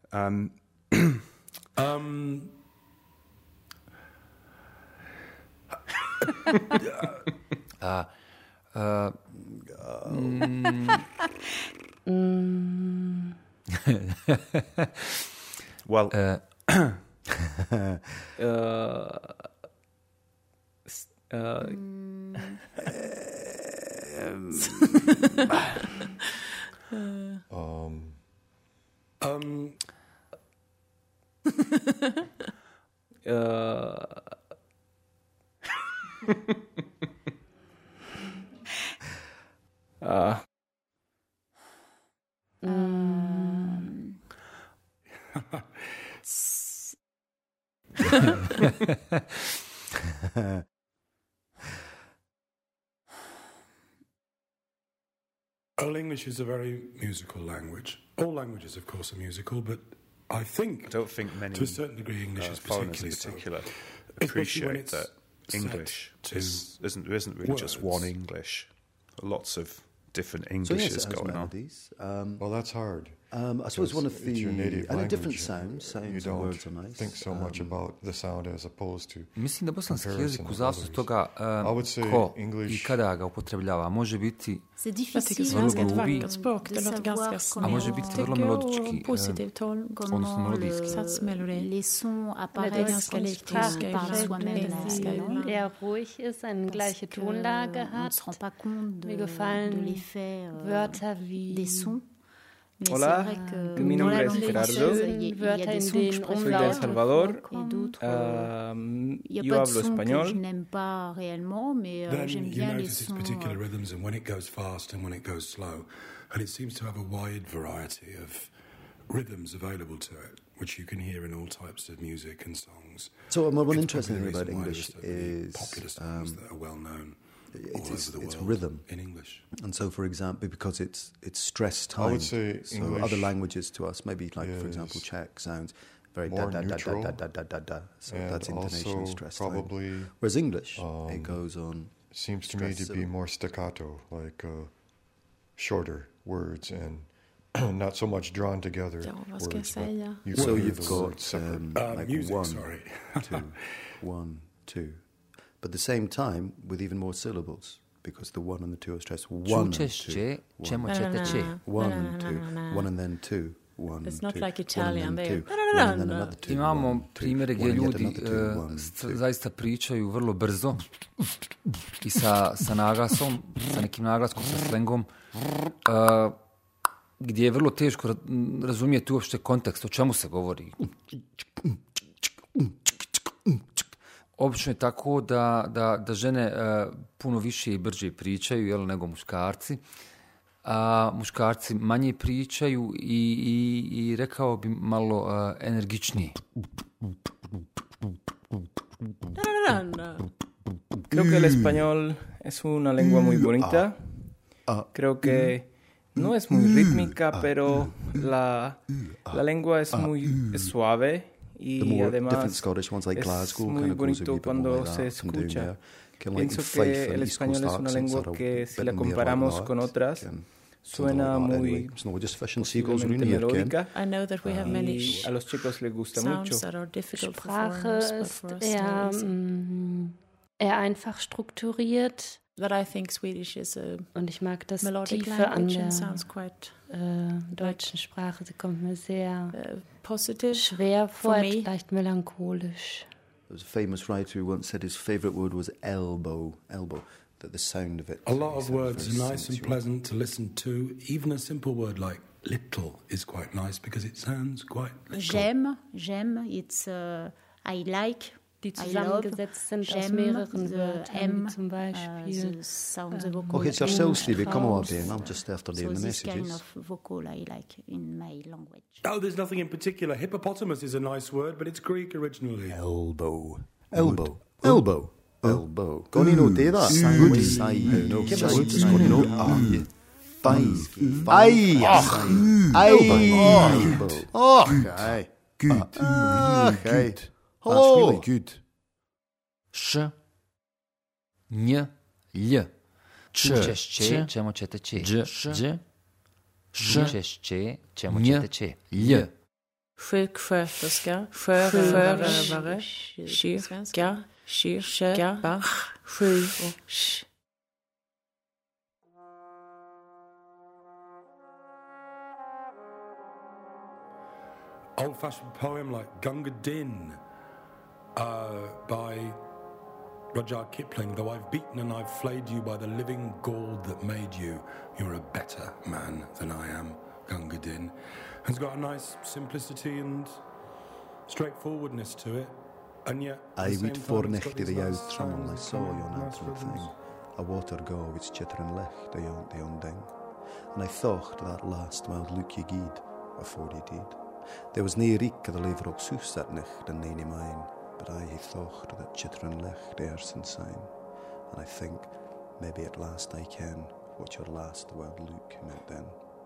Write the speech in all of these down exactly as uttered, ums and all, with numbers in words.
Um, um, uh, uh, mm. Mm. Well, uh, uh, uh, Mm. um, um, uh, uh, Um. Old English is a very musical language. All languages, of course, are musical, but I think, I don't think many to a certain degree, English uh, is foreigners in particularly particular so. appreciate when it's that English set to is, isn't, there isn't really just one words. English. Lots of different So Englishes yes, it has going on. melodies. Um, well, that's hard. um, I suppose because one of the it's your native and a language. different sounds. Sounds You and don't words are nice. think so much Um, about the sound as opposed to. Mislim da bosanski comparison jezik u of zavisnosti others. toga I would uh, say ko English- i kada ga upotrebljava može biti C'est Jag tycker difficile svenska är ett Groovy. vackert språk. Det de låter savoir ganska comment A može biti vrlo tycker melodički, och positivt håll. comment melodisk. le, Satsmelodi. les sons Det är apparaissent ganska quand likt on tyska parle ibland. soi-même Det la finska langue. ibland. Parce ruhig ist, eine gleiche que Tonlage on ne hat. se rend pas compte de, Mir gefallen de l'effet euh, Wörter wie des sons. Mais Hola, c'est vrai que mi dans nombre la es langue Gerardo. française, il y a- il y a Wörter des in sons que je denen Soy de préfère El Salvador. et d'autres. euh, Um, Il n'y a yo pas de hablo sons que je español. n'aime pas réellement, mais euh, Then j'aime you bien les notice its sons. particular euh, rhythms and when it goes fast and when it goes slow. And it seems to have a wide variety of rhythms available to it, which you can hear in all types of music and songs. So um, one It's interesting probably thing the about reason why English there's so many is popular songs um, that are well known all it's, it's, over the it's world rhythm. in English. And so, for example, because it's it's stress I time. would say so English other languages to us, maybe like for is example Czech sounds very da more da da da neutral, da da da da da. So and that's intonation also stress time. probably Whereas English, um, it goes on. seems to me stress to be syllable. more staccato, like uh, shorter words and not so much drawn together Ja, vad ska jag words, but säga? you So can hear you've the words got separate. um, Uh, like music, one, sorry. two, one, two, but at the same time with even more syllables because the one and the two are stressed. One and two, Čučešće, one, ćemo Na, na, ćete na, će. na. one Na, and na, two, na, na. one and then two, one It's not two, like one Italian, and then they- two, na, na, na, one and then na. another two, Imamo one, two, primjere gdje one and yet ljudi another two, uh, one, st- two. zaista pričaju vrlo brzo i sa, sa naglasom, sa nekim naglaskom, sa slengom, uh, gdje je vrlo teško ra- razumijeti uopšte kontekst, o čemu se govori. Obično je tako da, da, da žene uh, puno više i brže pričaju, jel, nego muškarci, a muškarci manje pričaju i, i, i rekao bi malo uh, energičnije. Na, na, na. Creo que el español es una lengua muy bonita. Creo que no es muy rítmica, pero la, la lengua es muy es suave The y more además different Scottish ones like es Glasgow muy kind of goes a bonito wee bit more cuando like se that and down escucha. there. Kind of like Pienso Fife que and el East Coast español es una accents lengua are a que bit si la more like comparamos that, con otras can- suena sound like that muy anyway. So we're just fish and seagulls posiblemente really here, Ken. melódica I know that we have many y a los chicos les gusta mucho. sounds that are difficult for Sprache foreigners, but ist for us eher, they're easy. mm, eher einfach strukturiert. But I think Swedish is a Und ich mag das melodic Tiefe an language der and sounds quite äh, deutschen Sprache. Sie kommt mir sehr uh, positive. schwer vor, for me. vielleicht melancholisch. There was a famous writer who once said his favourite word was elbow, elbow, that the sound of it. A lot of sounded words very are nice and sensual. pleasant to listen to. Even a simple word like little is quite nice because it sounds quite little. J'aime, j'aime, it's uh, I like, Die I love, zusammengesetzt sind aus j'aime, mehreren the Wörtern, M, wie zum uh, Beispiel the sound, the um, vocal. Okay, it's yourself, Stevie. Come on, House. dear. I'm just after So doing the this kind messages. of vocal I like in my language. Oh, there's nothing in particular. Hippopotamus is a nice word, but it's Greek originally. Elbow. Elbow. Elbow. Elbow. Go on, you know, do that. Good side. No, just just go on, you know. Ah, yeah. Five. Five. Aye. Elbow. Oh, Aye. good. Ah, Really okay. good. Hello. That's really good. Š, nj, lj. Čučešće, ćemo ćete će. Dž, dž. Čučešće, ćemo ćete će. Lj. Fröska, förare, kyrka, kyrka, sju och sh. Old-fashioned poem like Gunga Din uh, by Rudyard Kipling. Though I've beaten and I've flayed you by the living gourd that made you, you're a better man than I am, Gunga Din. It's got a nice simplicity and straightforwardness to it, and yet I would fornecht i the youth trammel I saw yon antrim thing, a water go which chitrin lecht a yon the unding, and I thought that last wild look ye gied, afore ye did. There was nae reek of the lever ook soos that nicht and nae mine, but I thought that chitrin lecht airs and sign, and I think maybe at last I can what your last wild look meant then.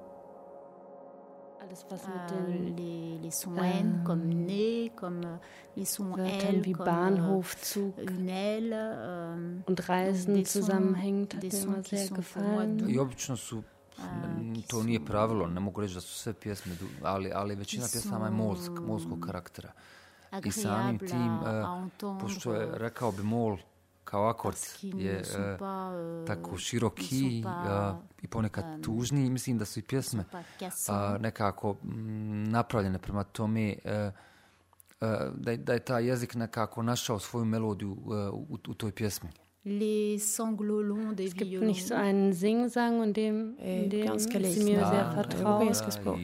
Alles, was mit Euh, den les, les sons N comme nez, comme euh, les sons Wörtern L wie comme Bahnhof, euh, Zug une L euh, und Reisen des sons- zusammenhängt, hat des mir sons immer qui sehr sont pour moi gefallen. doux. I obično su, m, to nije pravilo, ne mogu reći da su sve pjesme, du- ali, ali većina Qui pjesama je sont molsk, molskog karaktera. I samim agréables tim, à, e, à entendre, pošto je, rekao bi, mol kao akord parce qu'ils je ne sont e, pas, euh, tako ils široki sont pas, a, i ponekad um, tužni. Mislim da su i ils pjesme sont pas a, cassants. nekako mm, napravljene prema tome e, e, da, je- da je taj jezik nekako našao svoju melodiju e, u, u toj pjesmi. Les sanglots longs des Es gibt violons. nicht so einen Singsang, in dem, Äh, in dem ganz sie gelesen. mir Ja, sehr ja, vertraut. europejski språk.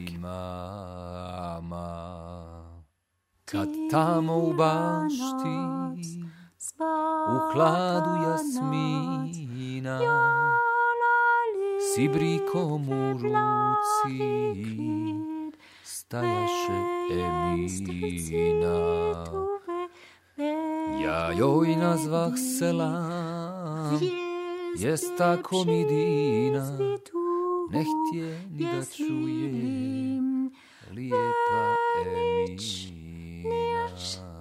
Mama, kad tamo u bašti, u hladu jasmina, s ibrikom u ruci, stajaše Emina. Ja joj nazvah selam, jest tako mi dina, ne htje ni da čuje, lijepa Emina.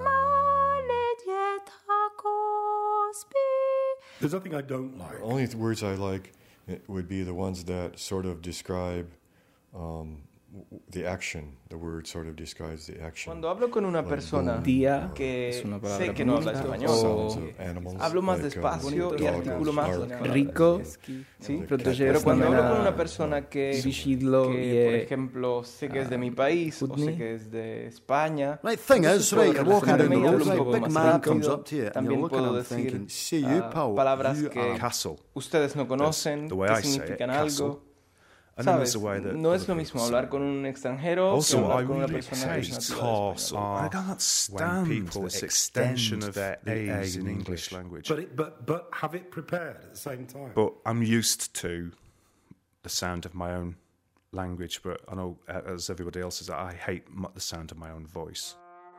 There's nothing I don't like. The only th- words I like uh, would be the ones that sort of describe um, w- w- the action. The word sort of describes the action. Cuando hablo con una Like persona boom, que or sé sé que no no habla habla español, sounds o of animals, hablo más like, um, despacio y dog articulo or más shark. rico, Sí, protože cat cuando was hablo like con una that. persona que, Vyšídlo que, que, por je, ejemplo, sé que es de mi país o Hudny. sé que es de España, Right, thing entonces is, puedo right, you're walking down the relacionarme y road, hablo un right, poco big más man comes rápido. up to you, and you're También looking puedo at him decir thinking, see you, ah, pal, palabras you que are Castle. ustedes no conocen, the way que I say it, significan castle. algo. And then ¿Sabes? there's the way that No es other lo people mismo say hablar it. con un extranjero que Also, hablar I con una really persona que es hate nativa cars española. are I can't when stand people this extension extend of their the A A's in in English English. language. But, it, but, but have it prepared at the same time. But I'm used to the sound of my own language, but I know, uh, as everybody else is, I hate m- the sound of my own voice.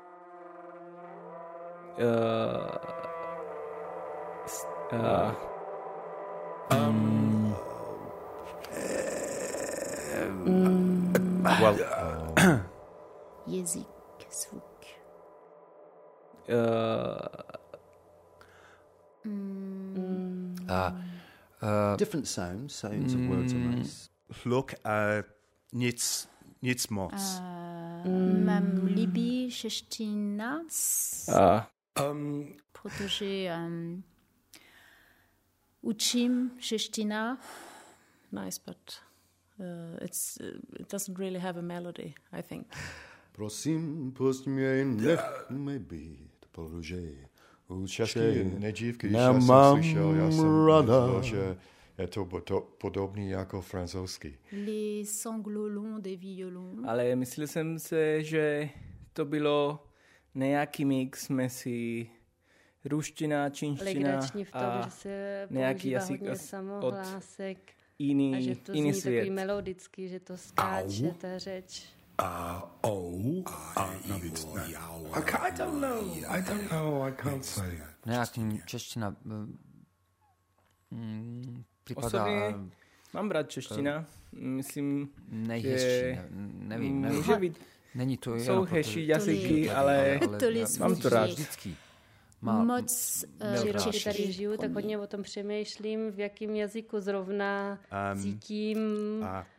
Uh, s- uh, Um, Well, Jezik, zvuk. uh, A, a, different sounds, sounds of words are nice. look, uh, nic, nic moc. Euh, Mam libi čeština, uh, um, protože um, učím čeština. Nice, but uh, it's uh, it doesn't really have a melody, I think. Prosím, pusť mě, nech mi být, protože Česky určitě nejdřív, když já jsem nemám slyšel, já jsem rada. myslel, že je to bodo- podobný jako francouzský. Les sanglots longs des violons. ale myslel jsem se, že to bylo nějaký mix mezi ruština, čínština Legrační v tom, a že se nějaký používá jazyk hodně od- samohlásek a jiný, že to jiný zní svět. takový melodický, že to skáče Au. ta řeč. uh, oh, uh, no, it's not. I, can't, I don't know. I don't know. I can't say. nejakým čeština mm, pripadá Osobně mám rád čeština. Myslím, nejhezčí, že ne, nevím, nevím. může být, Není to jsou jenom hezčí proto, jazyky, To ale To li mám to rád. vždycky. Má, Moc měl uh, rád. Když češky tady žiju, tak pro mě. hodně o tom přemýšlím, v jakém jazyku zrovna Um, cítím a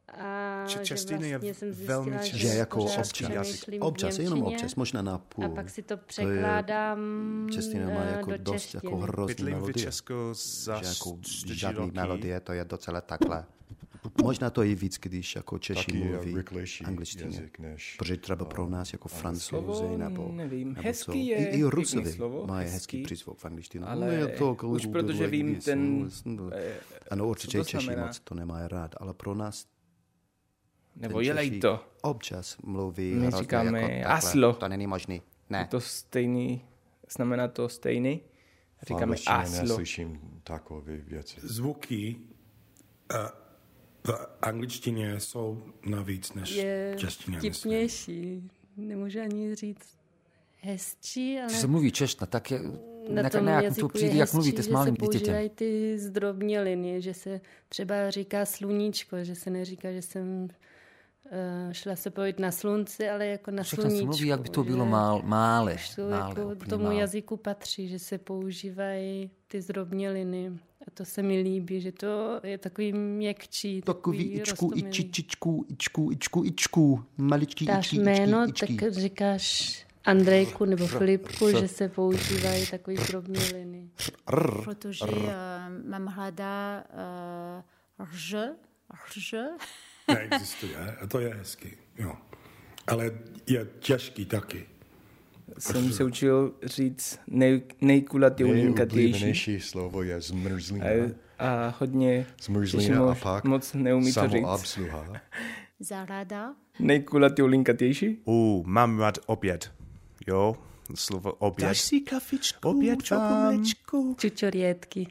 A Č- že čeština je vlastně jsem velmi zjistila, častý že Že jako pořád občas, přemýšlím v občas, jenom němčině občas, možná na půl. a pak si to překládám Čeština má eh, jako do dost češtiny. jako hrozný Bydlím v melodie. Česku za Že jako čtyři žádný roky. melodie, to je docela takhle. Možná to je víc, když jako Češi Taky mluví rychlejší angličtině. jazyk než Protože třeba pro nás jako Francouzi Slovo, nebo, nevím. nebo Hezký co. je I, i pěkný Rusovi slovo, mají hezký. hezký přízvuk v angličtině. Ale No, je to jako už little protože bit like vím this, ten, no, eh, ano, co určitě to Češi znamená. moc to nemají rád, ale pro nás Nebo ten jelej Češi to. občas mluví My hrozně říkáme jako takhle. aslo. To není možný. Je Ne. to stejný, znamená to stejný. v Říkáme angličtině aslo. neslyším takové věci. Zvuky uh, v angličtině jsou navíc než Je v češtině. vtipnější. Nemůžu ani říct hezčí, ale Když se mluví čeština, tak je, na ne, tom ne, jak jazyku to přijde, je jak hezčí, mluvíte s že malým se dítětem. používají ty zdrobněliny, že se třeba říká sluníčko, že se neříká, že jsem uh, šla se pojít na slunci, ale jako na Všechno sluníčku. se mluví, jak by to že bylo mál, mále. To mále jako úplně tomu mále. jazyku patří, že se používají ty zdrobněliny. A to se mi líbí, že to je takový měkčí, Takový takový ičku, roztomilý. ičičičku, ičku, ičku, ičku, maličký Dáš ičky, jméno, ičky, ičky. tak říkáš Andrejku nebo Filipku, že se používají takový drobněliny. Protože uh, mám hledá uh, rž, rž. Neexistuje a to je hezký. Jo. Ale je těžký taky. Jsem se učil říct nej, nejkulatější. Nejoblíbenější slovo je zmrzlina. A, a hodně Zmrzlina Češi a mož, pak moc neumí to říct. samoobsluha. Zarada. Nejkulatější? Uh, mám rád oběd. Jo, slovo oběd. Dáš si kafičku, oběd v okumlečku. Čučorětky.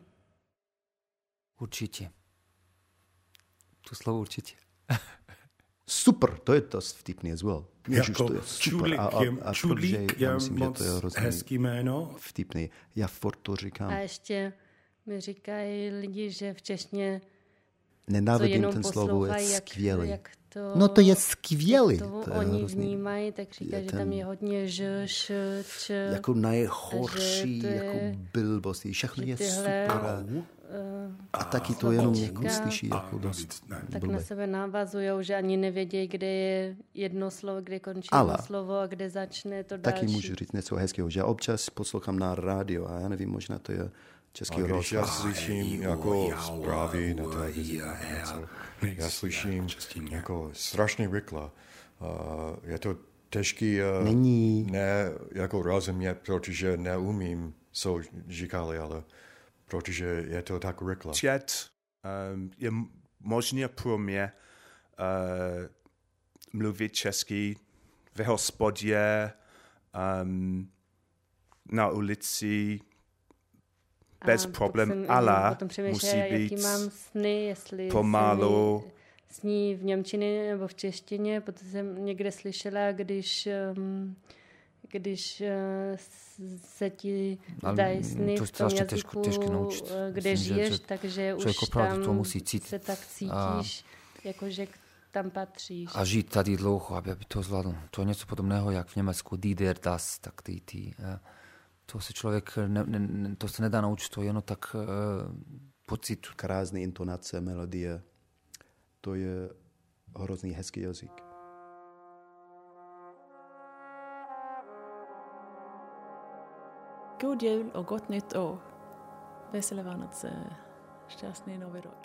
Určitě. To slovo určitě. Super, to je dost vtipný as well. Ježiš, Jako to je super. čudlík A, a, je, a čudlík protože já je myslím, že moc to je hrozně hezký jméno. vtipný. Já furt to říkám. A ještě mi říkají lidi, že v češtině to Nenávidím jenom ten slovo, je poslouchají, jak, skvělý. jak to, No to je skvělý. to, To je oni hrozný. vnímají, tak říkají, Je že tam ten- je hodně ž, š, č. Jako nejhorší, že to je- jako blbosti. Všechno že je tyhle- super. Uh, A taky to jenom slovíčka. jako slyší A jako dost navíc ne. tak na blbé. sebe navazujou, že ani nevědějí, kde je jedno slovo, kde končí Ale jedno slovo a kde začne to další. Taky můžu říct něco hezkého, že občas poslouchám na rádio a já nevím, možná to je český A když já rozhlas. slyším jako zprávy na televizi, já slyším češtině. jako strašně rychle. Uh, je to těžký uh, Není. ne jako rozumět, protože neumím, co říkali, ale protože je to tak rychle. Čet um, je m- možné pro mě uh, mluvit česky v hospodě, um, na ulici, bez A problém, potom jsem ale potom musí přemýšlela, být jaký mám sny, jestli pomalu. se mi sní v němčině nebo v češtině, protože jsem někde slyšela, když, um, když uh, se ti Ale zdají sny to v tom strašně jazyku, těžko- těžké naučit. uh, kde Myslím, že- žiješ, že takže už člověk opravdu tam to musí cítit. se tak A- cítíš, jakože tam patříš. A žít tady dlouho, aby, aby to zvládl. To je něco podobného, jak v Německu die der das, tak ty, ty eh, to se člověk, ne, ne, to se nedá naučit, to je jenom tak uh, pocit. Krásné intonace, melodie. To je hrozný hezký jazyk. God jul och gott nytt år. Vesele Vánoce, šťastný nový rok.